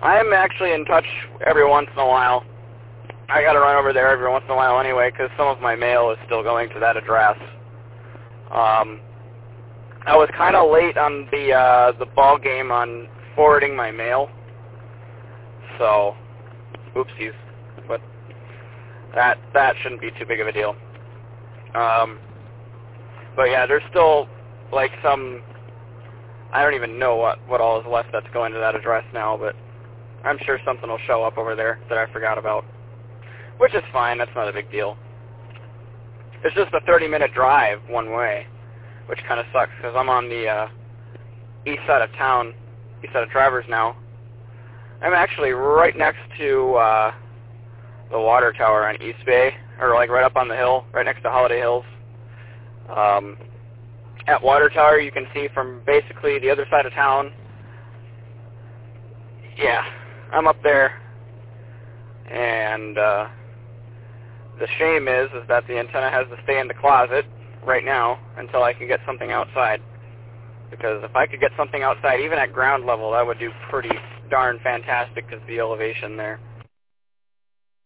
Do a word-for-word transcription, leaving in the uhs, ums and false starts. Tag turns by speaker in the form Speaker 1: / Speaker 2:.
Speaker 1: I'm actually in touch every once in a while. I gotta run over there every once in a while anyway, because some of my mail is still going to that address. Um, I was kind of late on the uh, the ball game on forwarding my mail, so oopsies, but that that shouldn't be too big of a deal. Um, but yeah, there's still like some. I don't even know what what all is left that's going to that address now, but I'm sure something will show up over there that I forgot about, which is fine. That's not a big deal. It's just a thirty minute drive one way, which kind of sucks because I'm on the uh, east side of town, east side of Travers now. I'm actually right next to uh, the water tower on East Bay, or like right up on the hill, right next to Holiday Hills. Um, at Water Tower, you can see from basically the other side of town. Yeah, I'm up there, and uh, the shame is, is that the antenna has to stay in the closet right now until I can get something outside. Because if I could get something outside, even at ground level, that would do pretty darn fantastic because of the elevation there.